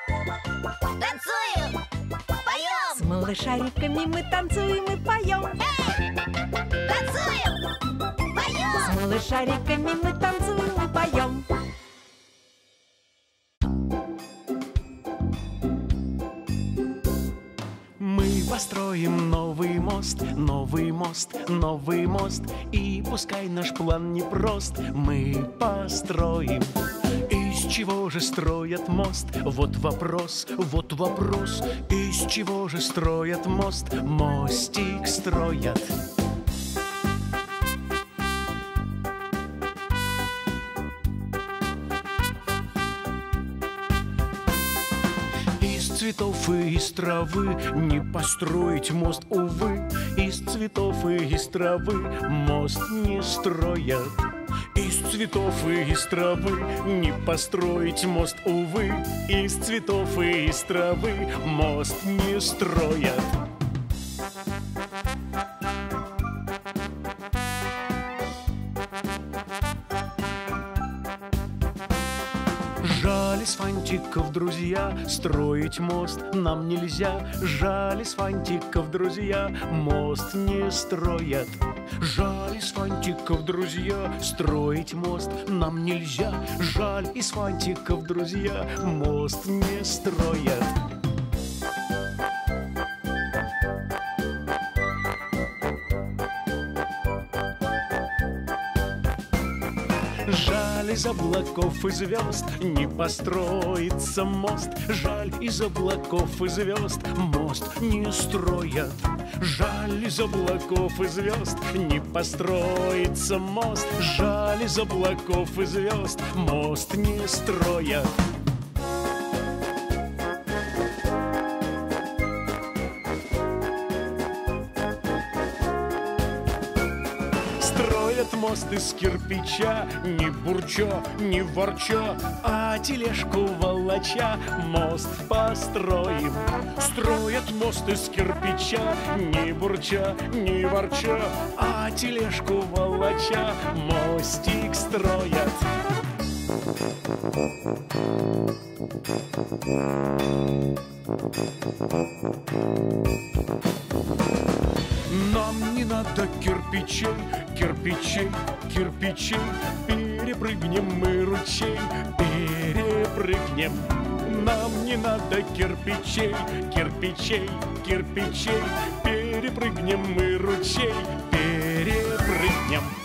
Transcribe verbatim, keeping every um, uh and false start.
Танцуем, поем. С малышариками мы танцуем и поем. Эй! Танцуем, поем. С малышариками мы танцуем и поем. Мы построим новый мост, новый мост, новый мост. И пускай наш план непрост, мы построим. Из чего же строят мост? Вот вопрос, вот вопрос. Из чего же строят мост? Мостик строят. Из цветов и из травы не построить мост, увы. Из цветов и из травы мост не строят. Из цветов и из травы не построить мост, увы. Из цветов и из травы мост не строят. Жаль из фантиков, друзья, строить мост нам нельзя. Жаль из фантиков, друзья, мост не строят. Жаль из фантиков, друзья, строить мост нам нельзя. Жаль из фантиков, друзья, мост не строят. Жаль из облаков и звезд не построится мост. Жаль из облаков и звезд мост не строят. Жаль из облаков и звезд не построится мост. Жаль из облаков и звезд мост не строят. Строят мост из кирпича, не бурча, не ворча, а тележку волоча мост построим. Строят мост из кирпича, не бурча, не ворча, а тележку волоча мостик строят. Нам не надо кирпичей, кирпичей, кирпичей. Перепрыгнем мы ручей, перепрыгнем. Нам не надо кирпичей, кирпичей, кирпичей. Перепрыгнем мы ручей, перепрыгнем.